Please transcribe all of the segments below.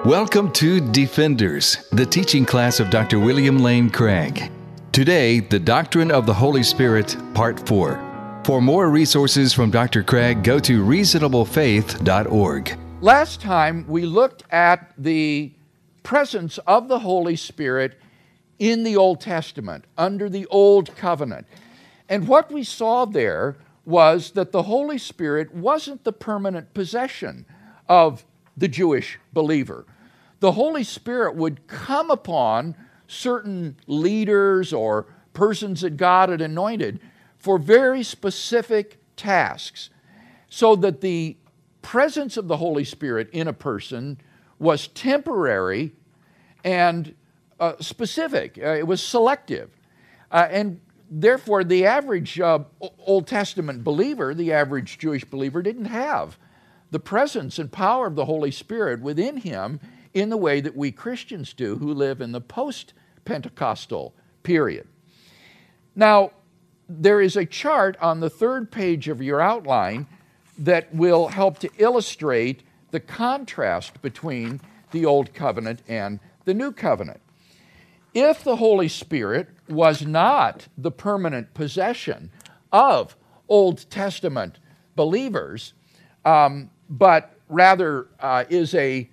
Welcome to Defenders, the teaching class of Dr. William Lane Craig. Today, the Doctrine of the Holy Spirit, Part 4. For more resources from Dr. Craig, go to reasonablefaith.org. Last time, we looked at the presence of the Holy Spirit in the Old Testament, under the Old Covenant. And what we saw there was that the Holy Spirit wasn't the permanent possession of the Jewish believer. The Holy Spirit would come upon certain leaders or persons that God had anointed for very specific tasks, so that the presence of the Holy Spirit in a person was temporary and specific. It was selective. And therefore, the average Old Testament believer, the average Jewish believer, didn't have the presence and power of the Holy Spirit within him in the way that we Christians do who live in the post-Pentecostal period. Now, there is a chart on the third page of your outline that will help to illustrate the contrast between the Old Covenant and the New Covenant. If the Holy Spirit was not the permanent possession of Old Testament believers, but rather is a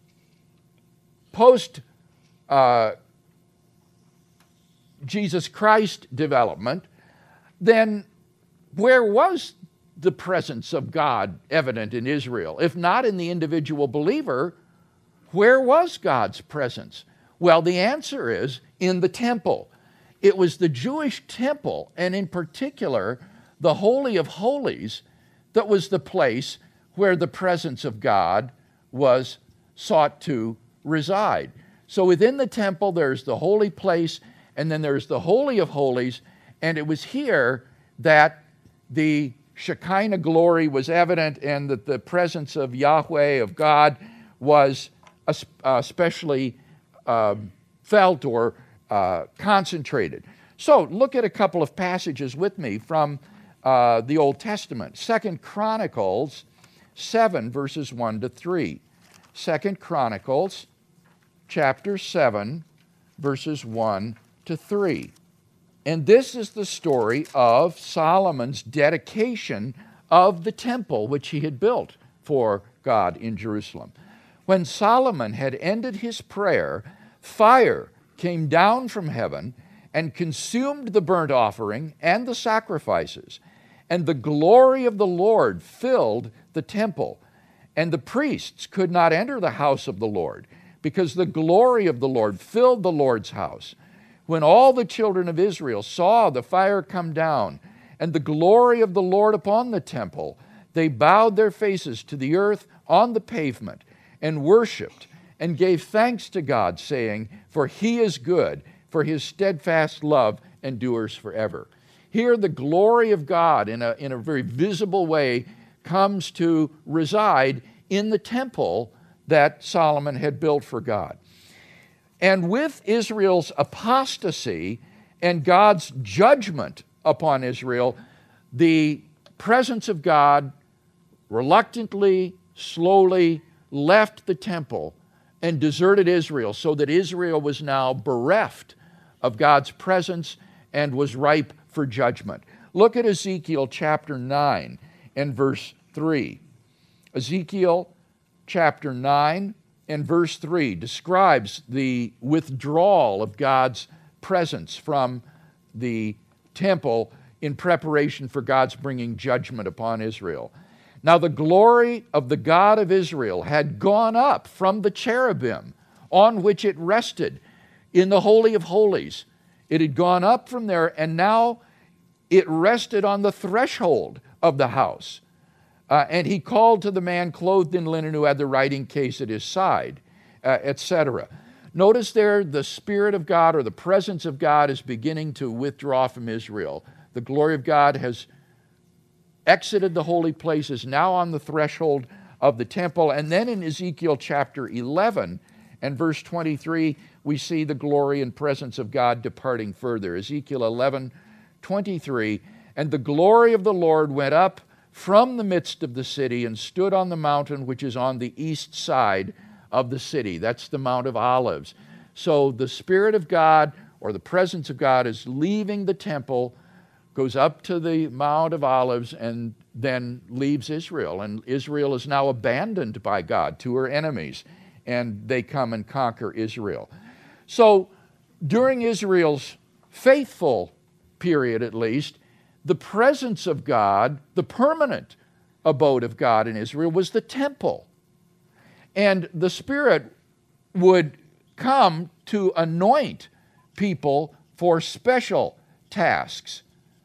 post-Jesus Christ development, then where was the presence of God evident in Israel? If not in the individual believer, where was God's presence? Well, the answer is in the temple. It was the Jewish temple, and in particular, the Holy of Holies, that was the place where the presence of God was sought to reside. So within the temple, there's the holy place, and then there's the Holy of Holies, and it was here that the Shekinah glory was evident and that the presence of Yahweh, of God, was especially felt or concentrated. So look at a couple of passages with me from the Old Testament. 2 Chronicles 7, verses 1 to 3. 2 Chronicles chapter 7, verses 1 to 3. And this is the story of Solomon's dedication of the temple which he had built for God in Jerusalem. When Solomon had ended his prayer, fire came down from heaven and consumed the burnt offering and the sacrifices, and the glory of the Lord filled the temple. And the priests could not enter the house of the Lord, because the glory of the Lord filled the Lord's house. When all the children of Israel saw the fire come down and the glory of the Lord upon the temple, they bowed their faces to the earth on the pavement and worshipped and gave thanks to God, saying, "For he is good, for his steadfast love endures forever." Here the glory of God in a very visible way comes to reside in the temple that Solomon had built for God. And with Israel's apostasy and God's judgment upon Israel, the presence of God reluctantly, slowly left the temple and deserted Israel, so that Israel was now bereft of God's presence and was ripe for judgment. Look at Ezekiel chapter 9 and verse 3. Ezekiel chapter 9 and verse 3 describes the withdrawal of God's presence from the temple in preparation for God's bringing judgment upon Israel. Now the glory of the God of Israel had gone up from the cherubim on which it rested in the Holy of Holies. It had gone up from there, and now it rested on the threshold of the house. And he called to the man clothed in linen who had the writing case at his side, etc. Notice there the Spirit of God, or the presence of God, is beginning to withdraw from Israel. The glory of God has exited the holy place, is now on the threshold of the temple. And then in Ezekiel chapter 11 and verse 23, we see the glory and presence of God departing further. Ezekiel 11:23, "And the glory of the Lord went up from the midst of the city and stood on the mountain which is on the east side of the city. That's the Mount of Olives. So the Spirit of God, or the presence of God, is leaving the temple, goes up to the Mount of Olives, and then leaves Israel. And Israel is now abandoned by God to her enemies, and they come and conquer Israel. So during Israel's faithful period, at least, the presence of God, the permanent abode of God in Israel, was the temple. And the Spirit would come to anoint people for special tasks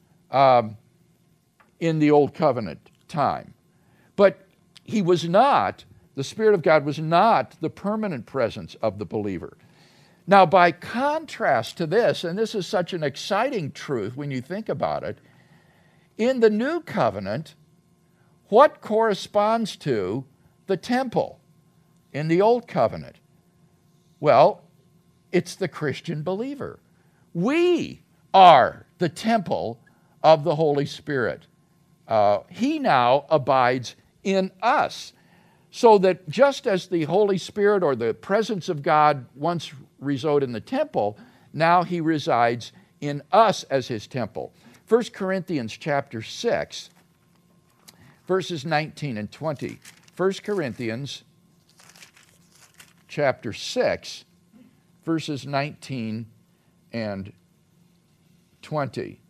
in the Old Covenant time. But he was not, the Spirit of God was not the permanent presence of the believer. Now, by contrast to this, and this is such an exciting truth when you think about it, in the New Covenant, what corresponds to the temple in the Old Covenant? Well, it's the Christian believer. We are the temple of the Holy Spirit. He now abides in us. So that just as the Holy Spirit or the presence of God once resided in the temple, now he resides in us as his temple. 1 Corinthians chapter 6, verses 19 and 20. 1 Corinthians chapter 6, verses 19 and 20.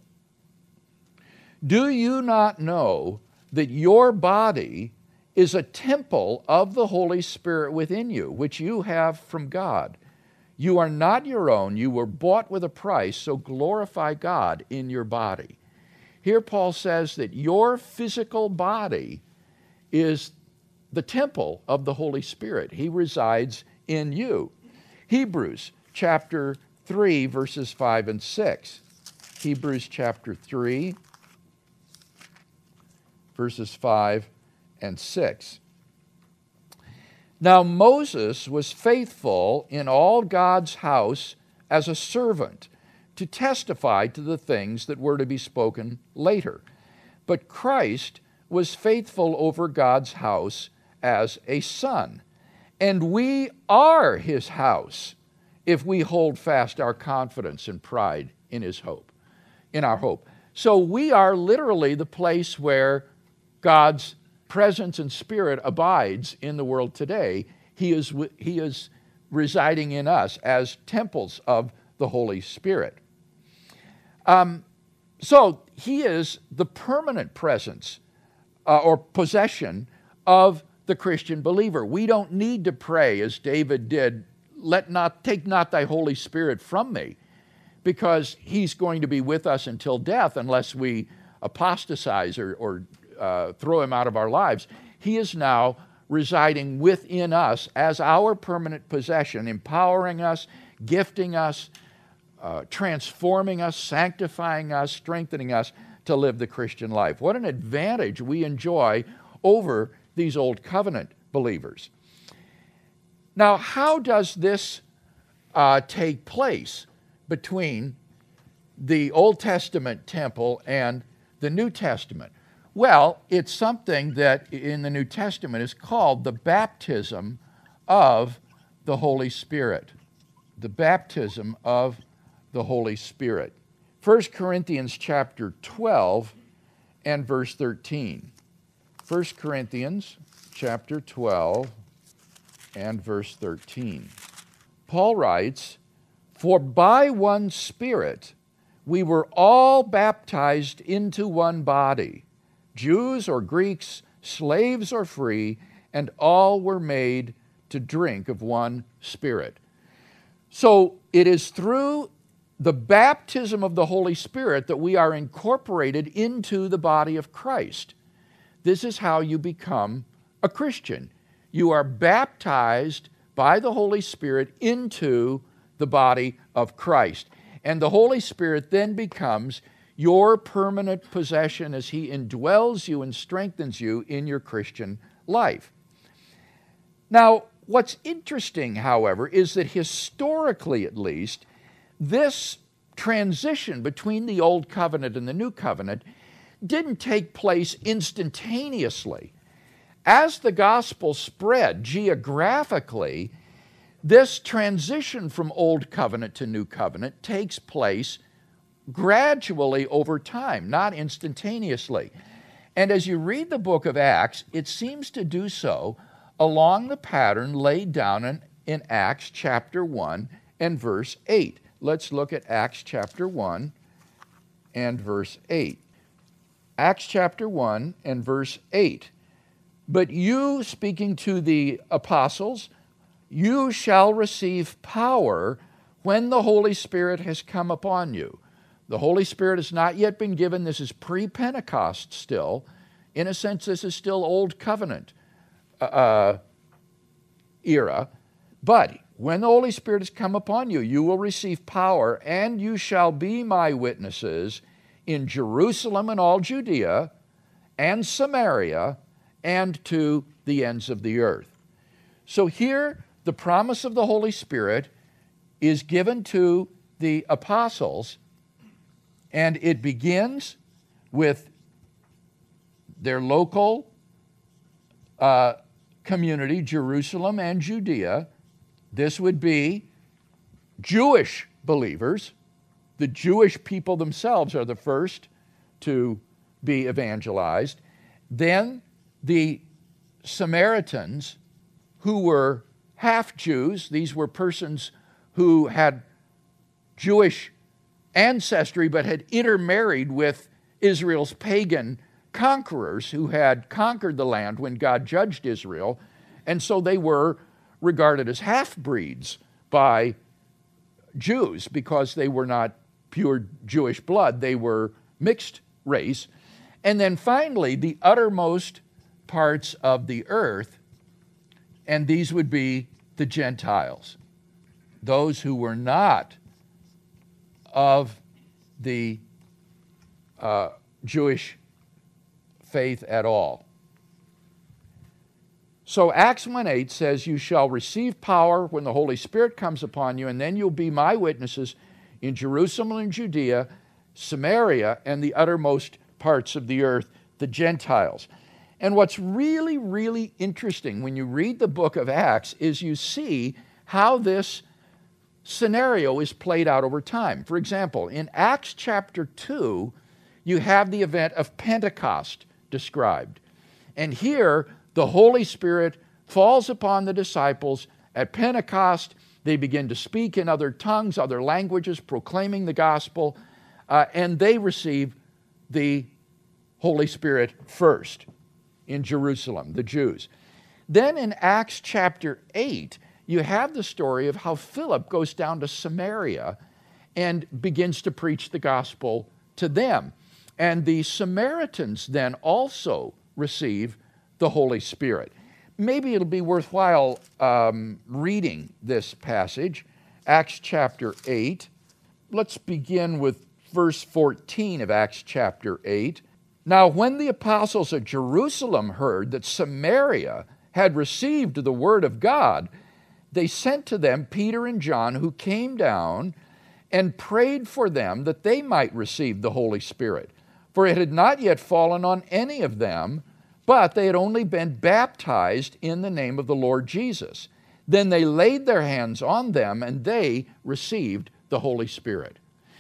Do you not know that your body is a temple of the Holy Spirit within you, which you have from God? You are not your own. You were bought with a price, so glorify God in your body. Here Paul says that your physical body is the temple of the Holy Spirit. He resides in you. Hebrews chapter 3, verses 5 and 6. Hebrews chapter 3, verses 5 and 6. Now Moses was faithful in all God's house as a servant to testify to the things that were to be spoken later. But Christ was faithful over God's house as a son. And we are his house if we hold fast our confidence and pride in his hope, in our hope. So we are literally the place where God's presence and Spirit abides in the world today. He is residing in us as temples of the Holy Spirit. So he is the permanent presence or possession of the Christian believer. We don't need to pray as David did, take not thy Holy Spirit from me, because he's going to be with us until death unless we apostatize or throw him out of our lives. He is now residing within us as our permanent possession, empowering us, gifting us, transforming us, sanctifying us, strengthening us to live the Christian life. What an advantage we enjoy over these Old Covenant believers. Now, how does this take place between the Old Testament temple and the New Testament? Well, it's something that in the New Testament is called the baptism of the Holy Spirit. The baptism of the Holy Spirit. 1 Corinthians chapter 12 and verse 13. 1 Corinthians chapter 12 and verse 13. Paul writes, "For by one Spirit we were all baptized into one body, Jews or Greeks, slaves or free, and all were made to drink of one Spirit." So it is through the baptism of the Holy Spirit that we are incorporated into the body of Christ. This is how you become a Christian. You are baptized by the Holy Spirit into the body of Christ. And the Holy Spirit then becomes your permanent possession as he indwells you and strengthens you in your Christian life. Now, what's interesting, however, is that historically at least, this transition between the Old Covenant and the New Covenant didn't take place instantaneously. as the gospel spread geographically, this transition from Old Covenant to New Covenant takes place gradually over time, not instantaneously. And as you read the book of Acts, it seems to do so along the pattern laid down in Acts chapter 1 and verse 8. Let's look at Acts chapter 1 and verse 8. Acts chapter 1 and verse 8. But you, speaking to the apostles, you shall receive power when the Holy Spirit has come upon you. The Holy Spirit has not yet been given. This is pre-Pentecost still. In a sense, this is still Old Covenant era. But when the Holy Spirit has come upon you, you will receive power, and you shall be my witnesses in Jerusalem and all Judea and Samaria and to the ends of the earth. So here, the promise of the Holy Spirit is given to the apostles, and it begins with their local community, Jerusalem and Judea. This would be Jewish believers. The Jewish people themselves are the first to be evangelized. Then the Samaritans, who were half Jews, these were persons who had Jewish ancestry but had intermarried with Israel's pagan conquerors who had conquered the land when God judged Israel, and so they were regarded as half-breeds by Jews because they were not pure Jewish blood, they were mixed race. And then finally, the uttermost parts of the earth, and these would be the Gentiles, those who were not of the Jewish faith at all. So Acts 1:8 says, you shall receive power when the Holy Spirit comes upon you, and then you'll be my witnesses in Jerusalem and Judea, Samaria, and the uttermost parts of the earth, the Gentiles. And what's really, really interesting when you read the book of Acts is you see how this scenario is played out over time. For example, in Acts chapter 2, you have the event of Pentecost described. And here, the Holy Spirit falls upon the disciples at Pentecost. They begin to speak in other tongues, other languages, proclaiming the gospel, and they receive the Holy Spirit first in Jerusalem, the Jews. Then in Acts chapter 8, you have the story of how Philip goes down to Samaria and begins to preach the gospel to them. And the Samaritans then also receive the Holy Spirit. Maybe it'll be worthwhile reading this passage, Acts chapter 8. Let's begin with verse 14 of Acts chapter 8. Now, when the apostles at Jerusalem heard that Samaria had received the word of God, they sent to them Peter and John, who came down and prayed for them that they might receive the Holy Spirit. For it had not yet fallen on any of them, but they had only been baptized in the name of the Lord Jesus. Then they laid their hands on them, and they received the Holy Spirit.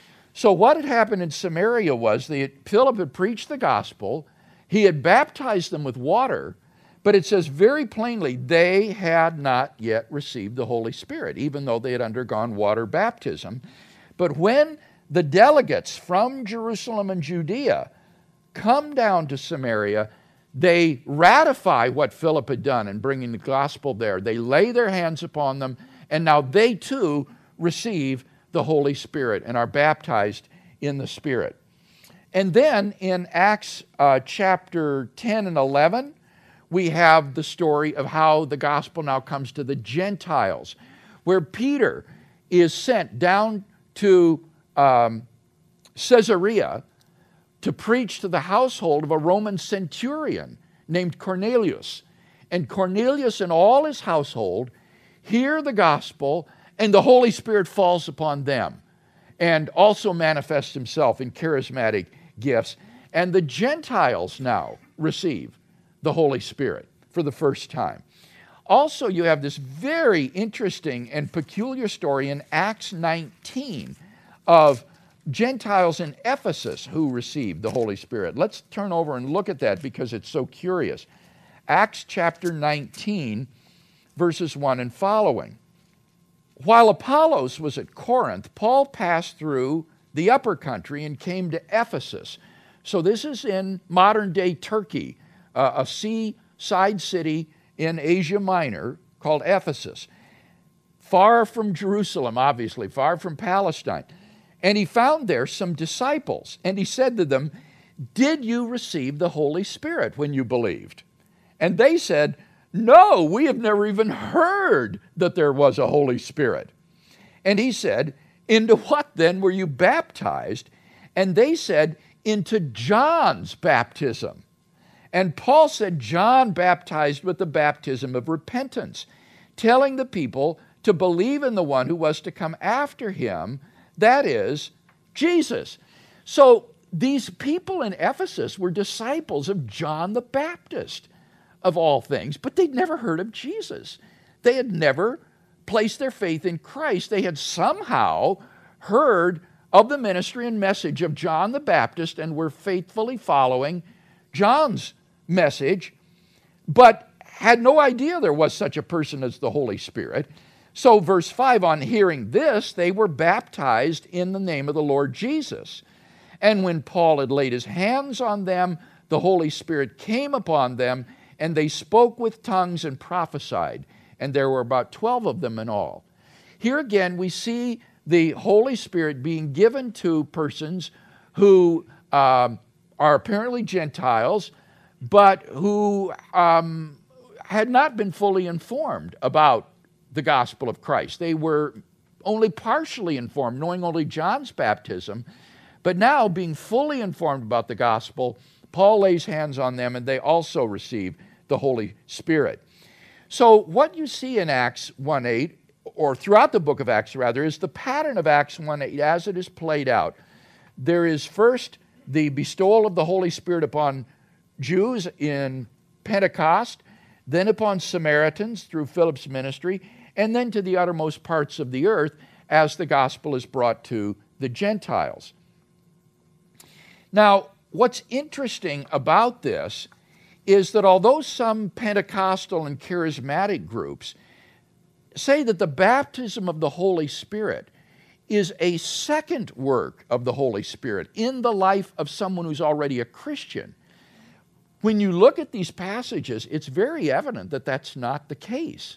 So what had happened in Samaria was that Philip had preached the gospel, he had baptized them with water, but it says very plainly they had not yet received the Holy Spirit, even though they had undergone water baptism. But when the delegates from Jerusalem and Judea come down to Samaria, they ratify what Philip had done in bringing the gospel there. They lay their hands upon them, and now they too receive the Holy Spirit and are baptized in the Spirit. And then in Acts chapter 10 and 11, we have the story of how the gospel now comes to the Gentiles, where Peter is sent down to Caesarea to preach to the household of a Roman centurion named Cornelius. And Cornelius and all his household hear the gospel, and the Holy Spirit falls upon them and also manifests himself in charismatic gifts. And the Gentiles now receive the Holy Spirit. for the first time. Also, you have this very interesting and peculiar story in Acts 19 of Gentiles in Ephesus who received the Holy Spirit. Let's turn over and look at that because it's so curious. Acts chapter 19, verses 1 and following. While Apollos was at Corinth, Paul passed through the upper country and came to Ephesus. So this is in modern-day Turkey, a seaside city in Asia Minor called Ephesus. Far from Jerusalem, obviously, far from Palestine. And he found there some disciples, and he said to them, "Did you receive the Holy Spirit when you believed?" And they said, "No, we have never even heard that there was a Holy Spirit." And he said, "Into what then were you baptized?" And they said, "Into John's baptism." And Paul said, "John baptized with the baptism of repentance, telling the people to believe in the one who was to come after him, that is, Jesus." So these people in Ephesus were disciples of John the Baptist, of all things, but they'd never heard of Jesus. They had never placed their faith in Christ. They had somehow heard of the ministry and message of John the Baptist and were faithfully following John's message, but had no idea there was such a person as the Holy Spirit. So verse 5, on hearing this, they were baptized in the name of the Lord Jesus. And when Paul had laid his hands on them, the Holy Spirit came upon them, and they spoke with tongues and prophesied. And there were about 12 of them in all. Here again, we see the Holy Spirit being given to persons who are apparently Gentiles, but who had not been fully informed about the gospel of Christ. They were only partially informed, knowing only John's baptism, but now being fully informed about the gospel, Paul lays hands on them and they also receive the Holy Spirit. So what you see in Acts 1:8, or throughout the book of Acts rather, is the pattern of Acts 1:8 as it is played out. There is first the bestowal of the Holy Spirit upon Jews in Pentecost, then upon Samaritans through Philip's ministry, and then to the uttermost parts of the earth as the gospel is brought to the Gentiles. Now, what's interesting about this is that although some Pentecostal and charismatic groups say that the baptism of the Holy Spirit is a second work of the Holy Spirit in the life of someone who's already a Christian, when you look at these passages, it's very evident that that's not the case.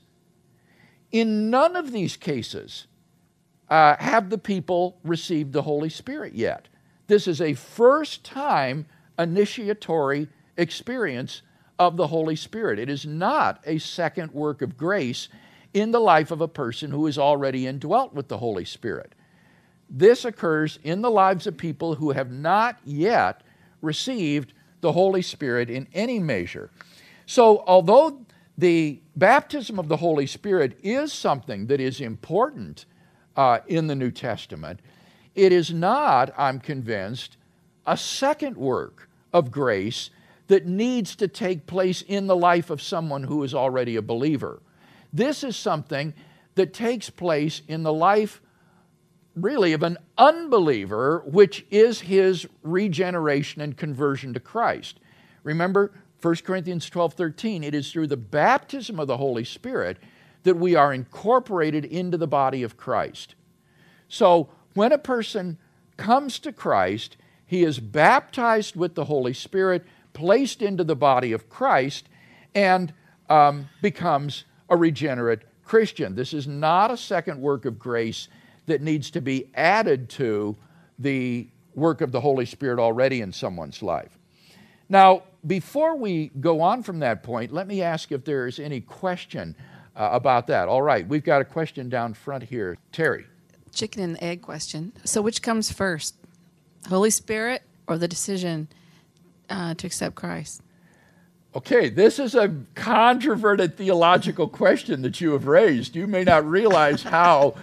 In none of these cases have the people received the Holy Spirit yet. This is a first-time initiatory experience of the Holy Spirit. It is not a second work of grace in the life of a person who is already indwelt with the Holy Spirit. This occurs in the lives of people who have not yet received the Holy Spirit in any measure. So although the baptism of the Holy Spirit is something that is important in the New Testament, it is not, I'm convinced, a second work of grace that needs to take place in the life of someone who is already a believer. This is something that takes place in the life, really, of an unbeliever, which is his regeneration and conversion to Christ. Remember, 1 Corinthians 12:13, it is through the baptism of the Holy Spirit that we are incorporated into the body of Christ. So when a person comes to Christ, he is baptized with the Holy Spirit, placed into the body of Christ, and becomes a regenerate Christian. This is not a second work of grace that needs to be added to the work of the Holy Spirit already in someone's life. Now, before we go on from that point, let me ask if there is any question about that. All right, we've got a question down front here. Terry. Chicken and egg question. So which comes first, Holy Spirit or the decision to accept Christ? Okay, this is a controverted theological question that you have raised. You may not realize how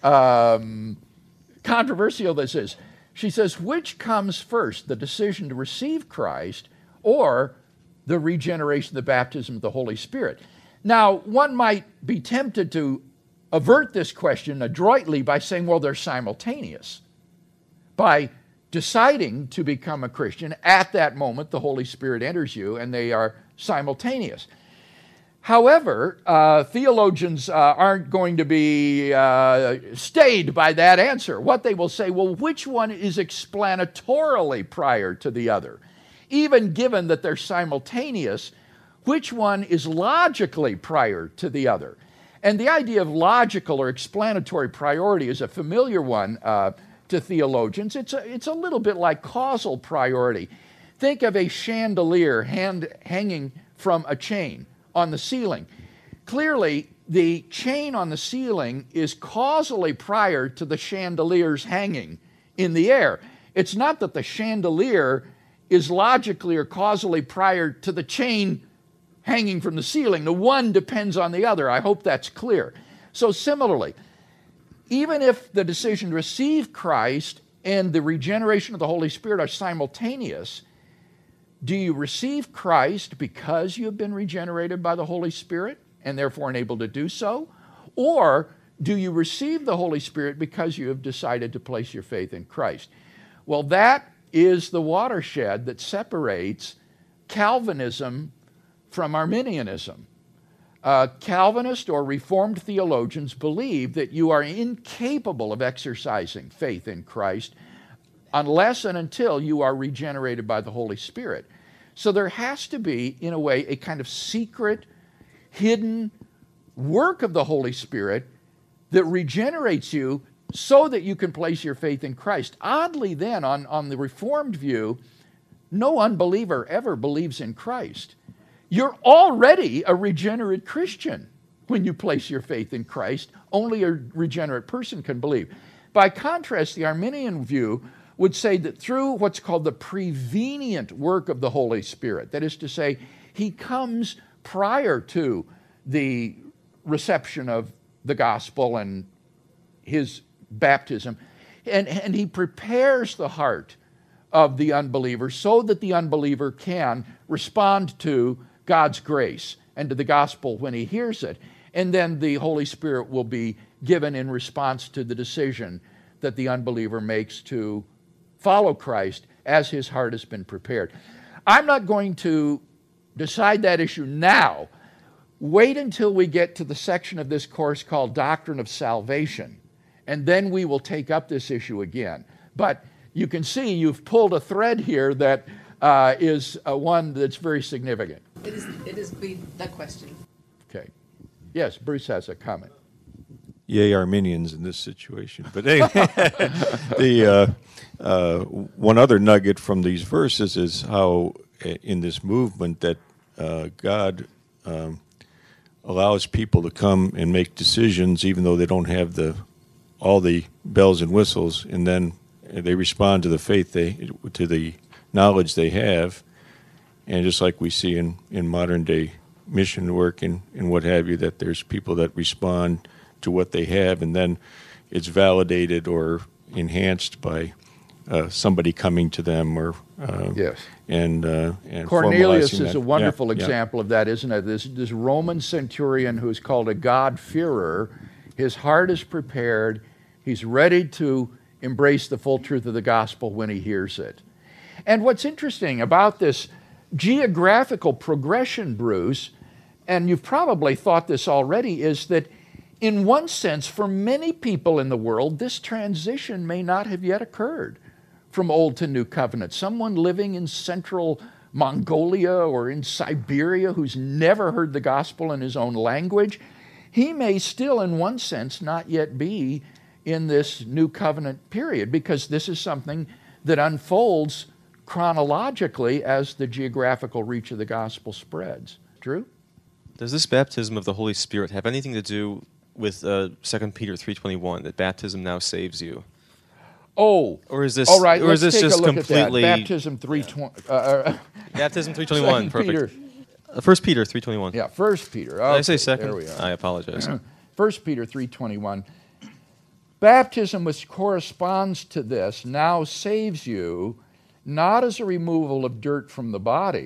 controversial this is. She says, which comes first, the decision to receive Christ or the regeneration, the baptism of the Holy Spirit. Now, one might be tempted to avert this question adroitly by saying, well, they're simultaneous. By deciding to become a Christian, at that moment, the Holy Spirit enters you, and they are simultaneous. However, theologians aren't going to be stayed by that answer. What they will say, well, which one is explanatorily prior to the other? Even given that they're simultaneous, which one is logically prior to the other? And the idea of logical or explanatory priority is a familiar one to theologians. It's a little bit like causal priority. Think of a chandelier hanging from a chain on the ceiling. Clearly, the chain on the ceiling is causally prior to the chandelier's hanging in the air. It's not that the chandelier is logically or causally prior to the chain hanging from the ceiling. The one depends on the other. I hope that's clear. So similarly, even if the decision to receive Christ and the regeneration of the Holy Spirit are simultaneous, do you receive Christ because you have been regenerated by the Holy Spirit and therefore enabled to do so? Or do you receive the Holy Spirit because you have decided to place your faith in Christ? Well, that is the watershed that separates Calvinism from Arminianism. Calvinist or Reformed theologians believe that you are incapable of exercising faith in Christ unless and until you are regenerated by the Holy Spirit. So there has to be, in a way, a kind of secret, hidden work of the Holy Spirit that regenerates you so that you can place your faith in Christ. Oddly then, on the Reformed view, no unbeliever ever believes in Christ. You're already a regenerate Christian when you place your faith in Christ. Only a regenerate person can believe. By contrast, the Arminian view would say that through what's called the prevenient work of the Holy Spirit, that is to say, he comes prior to the reception of the gospel and his baptism, and he prepares the heart of the unbeliever so that the unbeliever can respond to God's grace and to the gospel when he hears it. And then the Holy Spirit will be given in response to the decision that the unbeliever makes to follow Christ as his heart has been prepared. I'm not going to decide that issue now. Wait until we get to the section of this course called Doctrine of Salvation, and then we will take up this issue again. But you can see you've pulled a thread here that is one that's very significant. It is the question. Okay. Yes, Bruce has a comment. Yay, Arminians in this situation. But anyway, one other nugget from these verses is how in this movement that God allows people to come and make decisions even though they don't have all the bells and whistles, and then they respond to the faith to the knowledge they have. And just like we see in modern day mission work and what have you, that there's people that respond to what they have, and then it's validated or enhanced by somebody coming to them, or yes, and Cornelius is that. a wonderful example of that, isn't it? This Roman centurion who's called a God-fearer, his heart is prepared, he's ready to embrace the full truth of the gospel when he hears it. And what's interesting about this geographical progression, Bruce, and you've probably thought this already, is that in one sense, for many people in the world, this transition may not have yet occurred from Old to New Covenant. Someone living in central Mongolia or in Siberia who's never heard the gospel in his own language, he may still, in one sense, not yet be in this New Covenant period, because this is something that unfolds chronologically as the geographical reach of the gospel spreads. Drew? Does this baptism of the Holy Spirit have anything to do with 2 Peter 3:21, that baptism now saves you? Oh, or is this? All right, or is this just At completely that. Baptism 3:20. Baptism 3:21. Perfect. Peter. 1 Peter 3:21. Yeah, 1 Peter. Did I say Okay, second? there we are. I apologize. 1 Peter 3:21. Baptism, which corresponds to this, now saves you, not as a removal of dirt from the body,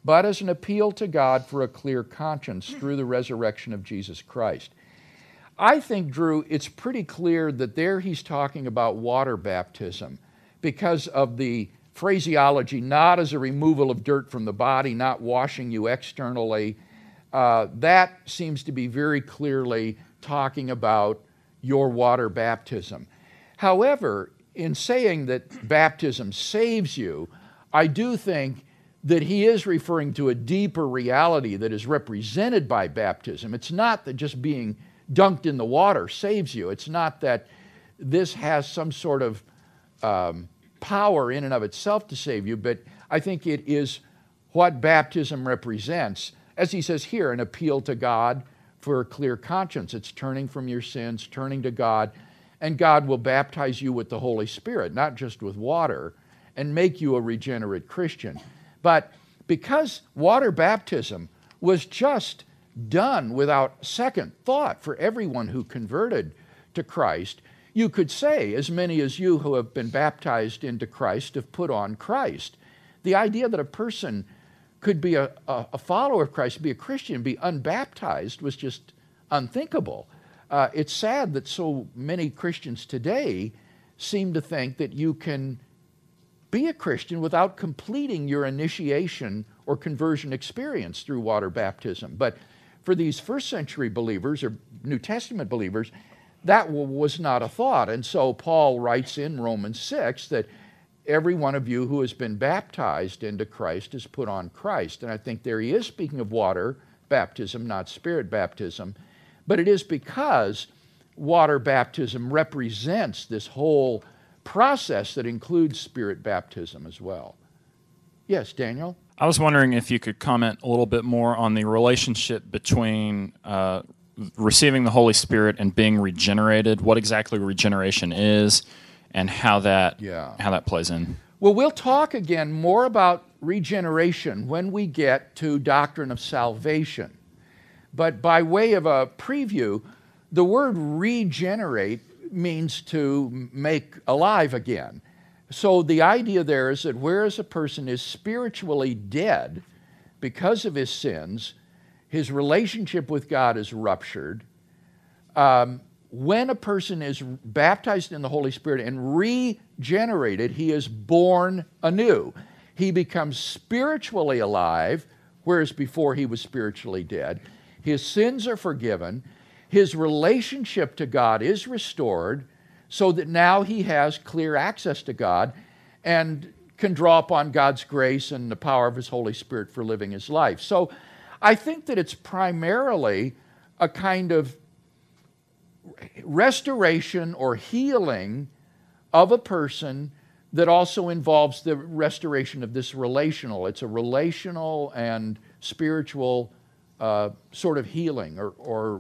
but as an appeal to God for a clear conscience through the resurrection of Jesus Christ. I think, Drew, it's pretty clear that there he's talking about water baptism because of the phraseology, not as a removal of dirt from the body, not washing you externally. That seems to be very clearly talking about your water baptism. However, in saying that baptism saves you, I do think that he is referring to a deeper reality that is represented by baptism. It's not that just being dunked in the water saves you. It's not that this has some sort of power in and of itself to save you, but I think it is what baptism represents. As he says here, an appeal to God for a clear conscience. It's turning from your sins, turning to God, and God will baptize you with the Holy Spirit, not just with water, and make you a regenerate Christian. But because water baptism was just done without second thought for everyone who converted to Christ, you could say, as many as you who have been baptized into Christ have put on Christ. The idea that a person could be a follower of Christ, be a Christian, be unbaptized was just unthinkable. It's sad that so many Christians today seem to think that you can be a Christian without completing your initiation or conversion experience through water baptism. But for these first century believers or New Testament believers, that was not a thought. And so Paul writes in Romans 6 that every one of you who has been baptized into Christ has put on Christ. And I think there he is speaking of water baptism, not spirit baptism. But it is because water baptism represents this whole process that includes spirit baptism as well. Yes, Daniel? I was wondering if you could comment a little bit more on the relationship between receiving the Holy Spirit and being regenerated, what exactly regeneration is, and how that plays in. Well, we'll talk again more about regeneration when we get to doctrine of salvation. But by way of a preview, the word regenerate means to make alive again. So the idea there is that whereas a person is spiritually dead because of his sins, his relationship with God is ruptured. When a person is baptized in the Holy Spirit and regenerated, he is born anew. He becomes spiritually alive, whereas before he was spiritually dead. His sins are forgiven. His relationship to God is restored so that now he has clear access to God and can draw upon God's grace and the power of his Holy Spirit for living his life. So I think that it's primarily a kind of restoration or healing of a person that also involves the restoration of this relational. It's a relational and spiritual sort of healing or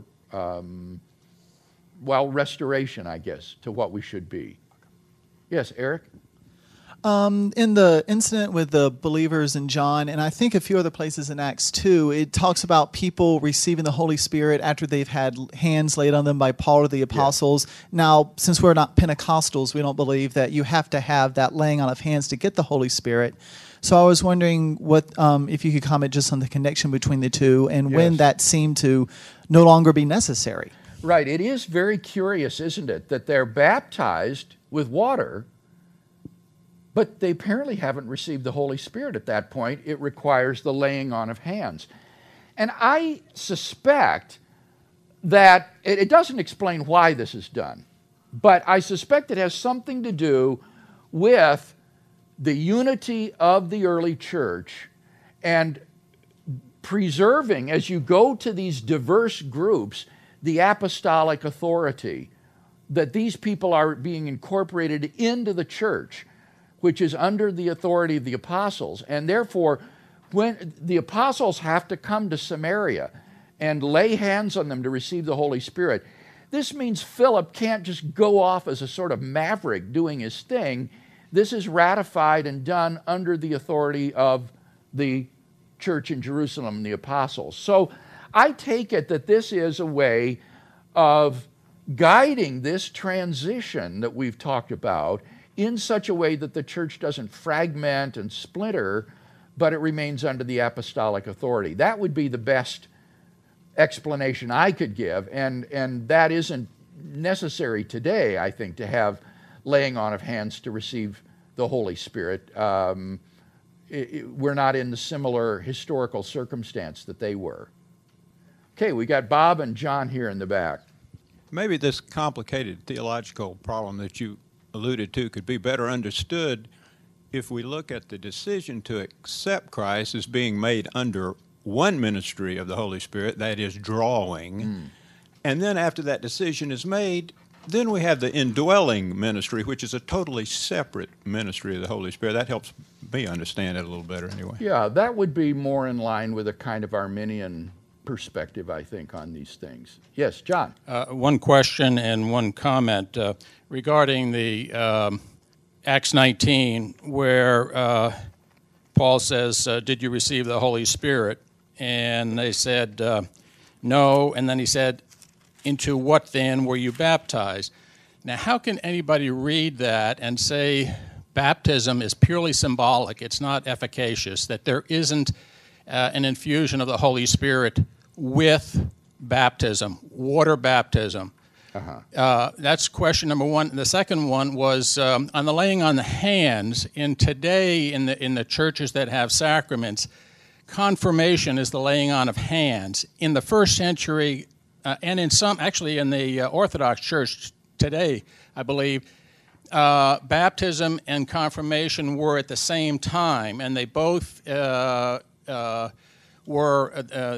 restoration, I guess, to what we should be. Yes, Eric? In the incident with the believers in John, and I think a few other places in Acts 2, it talks about people receiving the Holy Spirit after they've had hands laid on them by Paul or the apostles. Yeah. Now, since we're not Pentecostals, we don't believe that you have to have that laying on of hands to get the Holy Spirit. So I was wondering what if you could comment just on the connection between the two and when that seemed to no longer be necessary. Right. It is very curious, isn't it, that they're baptized with water, but they apparently haven't received the Holy Spirit at that point. It requires the laying on of hands. And I suspect that it doesn't explain why this is done, but I suspect it has something to do with the unity of the early church and preserving, as you go to these diverse groups, the apostolic authority, that these people are being incorporated into the church, which is under the authority of the apostles. And therefore, when the apostles have to come to Samaria and lay hands on them to receive the Holy Spirit, this means Philip can't just go off as a sort of maverick doing his thing. This is ratified and done under the authority of the church in Jerusalem and the apostles. So I take it that this is a way of guiding this transition that we've talked about in such a way that the church doesn't fragment and splinter, but it remains under the apostolic authority. That would be the best explanation I could give, and that isn't necessary today, I think, to have laying on of hands to receive the Holy Spirit. We're not in the similar historical circumstance that they were. Okay, we got Bob and John here in the back. Maybe this complicated theological problem that you alluded to could be better understood if we look at the decision to accept Christ as being made under one ministry of the Holy Spirit, that is drawing. And then after that decision is made, then we have the indwelling ministry, which is a totally separate ministry of the Holy Spirit. That helps me understand it a little better anyway. Yeah, that would be more in line with a kind of Arminian perspective, I think, on these things. Yes, John. One question and one comment regarding the Acts 19, where Paul says, did you receive the Holy Spirit? And they said, no. And then he said, into what then were you baptized? Now, how can anybody read that and say baptism is purely symbolic, it's not efficacious, that there isn't an infusion of the Holy Spirit with baptism, water baptism? That's question number one. The second one was on the laying on the hands. In today, in the churches that have sacraments, confirmation is the laying on of hands. In the first century, and in some, actually in the Orthodox Church today, I believe, baptism and confirmation were at the same time, and they both were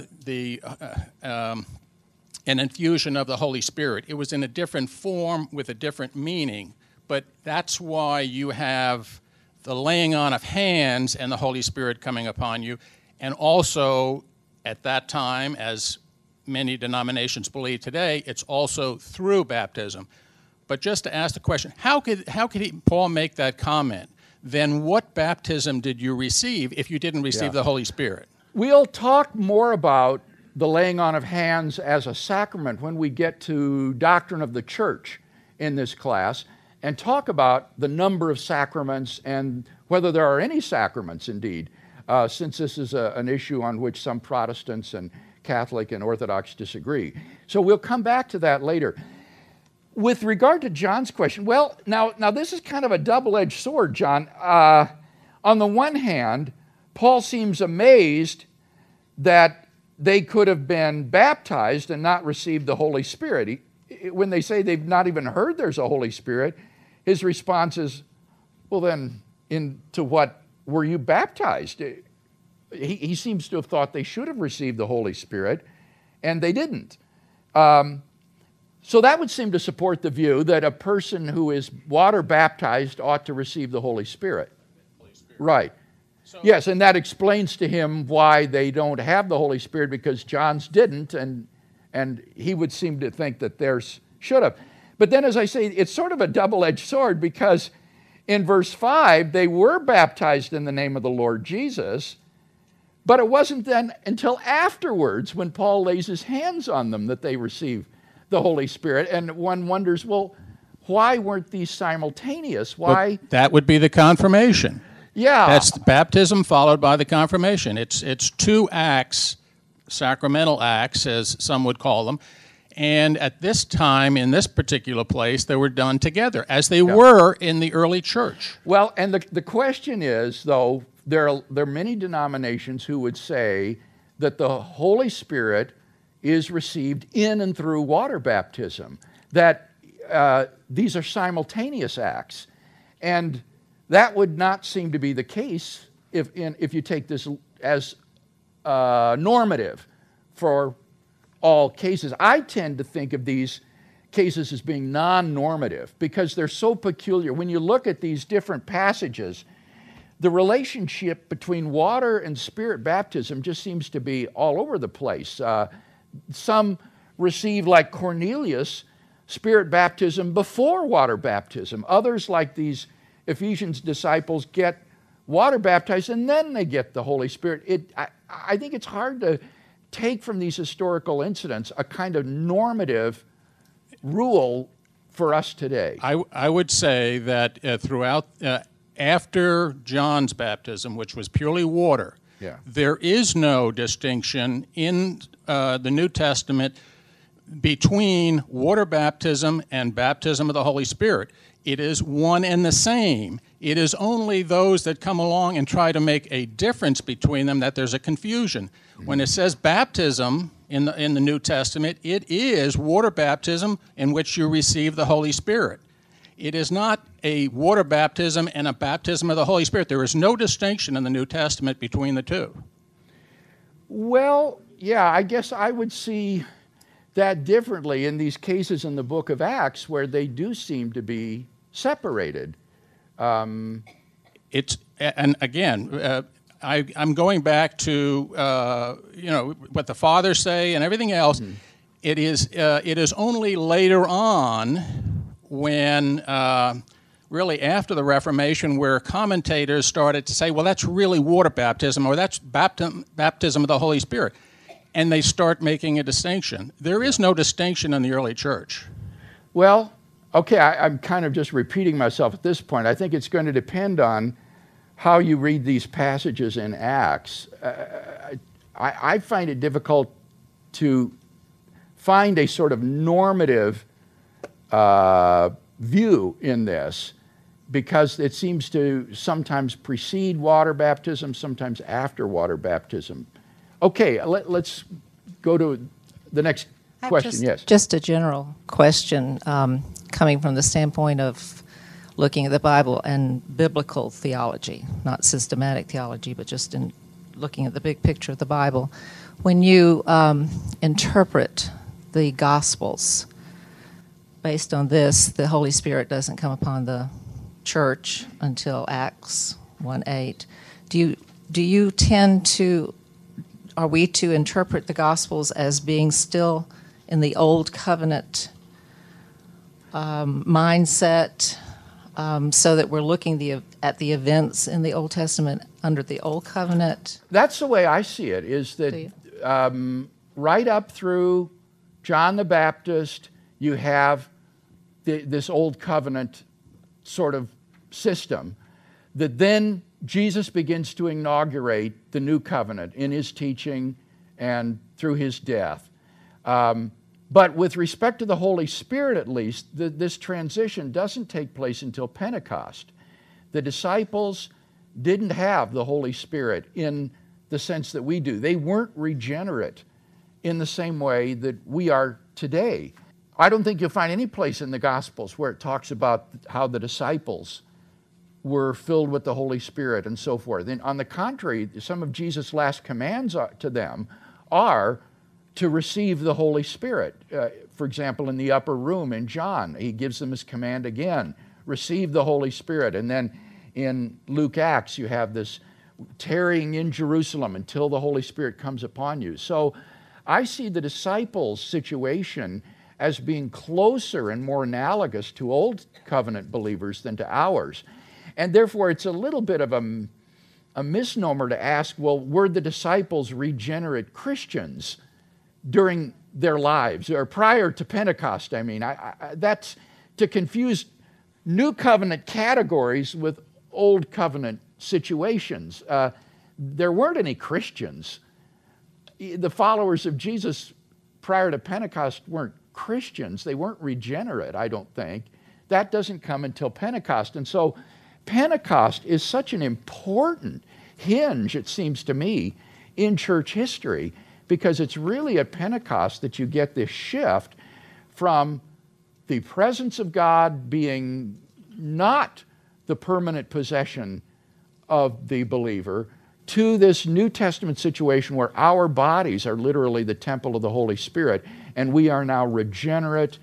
an infusion of the Holy Spirit. It was in a different form with a different meaning, but that's why you have the laying on of hands and the Holy Spirit coming upon you, and also at that time, as many denominations believe today, it's also through baptism. But just to ask the question, how could Paul make that comment? Then what baptism did you receive if you didn't receive the Holy Spirit? We'll talk more about the laying on of hands as a sacrament when we get to Doctrine of the Church in this class, and talk about the number of sacraments and whether there are any sacraments indeed, since this is an issue on which some Protestants and Catholic and Orthodox disagree. So we'll come back to that later. With regard to John's question, well, now this is kind of a double-edged sword, John. On the one hand, Paul seems amazed that they could have been baptized and not received the Holy Spirit. When they say they've not even heard there's a Holy Spirit, his response is, well then, into what were you baptized? He seems to have thought they should have received the Holy Spirit, and they didn't. So that would seem to support the view that a person who is water baptized ought to receive the Holy Spirit. Right. So, yes, and that explains to him why they don't have the Holy Spirit, because John's didn't, and he would seem to think that theirs should have. But then, as I say, it's sort of a double-edged sword, because in verse 5, they were baptized in the name of the Lord Jesus, but it wasn't then until afterwards, when Paul lays his hands on them, that they receive the Holy Spirit. And one wonders, well, why weren't these simultaneous? Why? Well, that would be the confirmation. Yeah. That's the baptism followed by the confirmation. It's two acts, sacramental acts, as some would call them. And at this time, in this particular place, they were done together, as they were in the early church. Well, and the question is, though, there are many denominations who would say that the Holy Spirit is received in and through water baptism, that these are simultaneous acts. And that would not seem to be the case if you take this as normative for all cases. I tend to think of these cases as being non-normative because they're so peculiar. When you look at these different passages, the relationship between water and Spirit baptism just seems to be all over the place. Some receive, like Cornelius, Spirit baptism before water baptism. Others, like these Ephesians disciples, get water baptized and then they get the Holy Spirit. I think it's hard to take from these historical incidents a kind of normative rule for us today. I would say that throughout after John's baptism, which was purely water, Yeah. there is no distinction in the New Testament between water baptism and baptism of the Holy Spirit. It is one and the same. It is only those that come along and try to make a difference between them that there's a confusion. When it says baptism in the New Testament, it is water baptism in which you receive the Holy Spirit. It is not a water baptism and a baptism of the Holy Spirit. There is no distinction in the New Testament between the two. Well, yeah, I guess I would see that differently in these cases in the book of Acts where they do seem to be separated. And again, I'm going back to what the fathers say and everything else. Mm-hmm. It is only later on when really after the Reformation where commentators started to say, well, that's really water baptism or that's baptism of the Holy Spirit. And they start making a distinction. There is no distinction in the early church. Well, okay, I'm kind of just repeating myself at this point. I think it's going to depend on how you read these passages in Acts. I find it difficult to find a sort of normative view in this because it seems to sometimes precede water baptism, sometimes after water baptism. Okay, let's go to the next question. Yes. Just a general question coming from the standpoint of looking at the Bible and biblical theology, not systematic theology, but just in looking at the big picture of the Bible. When you interpret the Gospels based on this, the Holy Spirit doesn't come upon the church until Acts 1:8. Do you tend to... Are we to interpret the Gospels as being still in the Old Covenant mindset so that we're looking at the events in the Old Testament under the Old Covenant? That's the way I see it, is that right up through John the Baptist, you have this Old Covenant sort of system that then Jesus begins to inaugurate the new covenant in his teaching and through his death. But with respect to the Holy Spirit, at least, this transition doesn't take place until Pentecost. The disciples didn't have the Holy Spirit in the sense that we do. They weren't regenerate in the same way that we are today. I don't think you'll find any place in the Gospels where it talks about how the disciples were filled with the Holy Spirit and so forth. And on the contrary, some of Jesus' last commands to them are to receive the Holy Spirit. For example, in the upper room in John, he gives them his command again, receive the Holy Spirit. And then in Luke Acts, you have this tarrying in Jerusalem until the Holy Spirit comes upon you. So I see the disciples' situation as being closer and more analogous to Old Covenant believers than to ours. And therefore, it's a little bit of a misnomer to ask, well, were the disciples regenerate Christians during their lives or prior to Pentecost? I mean, that's to confuse New Covenant categories with Old Covenant situations. There weren't any Christians. The followers of Jesus prior to Pentecost weren't Christians. They weren't regenerate, I don't think. That doesn't come until Pentecost. And so Pentecost is such an important hinge, it seems to me, in church history, because it's really at Pentecost that you get this shift from the presence of God being not the permanent possession of the believer to this New Testament situation where our bodies are literally the temple of the Holy Spirit, and we are now regenerate,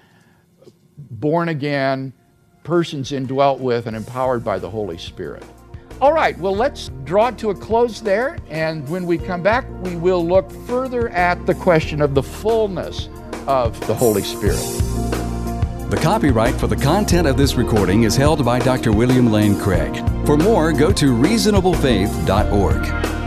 born again, persons indwelt with and empowered by the Holy Spirit. All right, well, let's draw it to a close there, and when we come back, we will look further at the question of the fullness of the Holy Spirit. The copyright for the content of this recording is held by Dr. William Lane Craig. For more, go to reasonablefaith.org.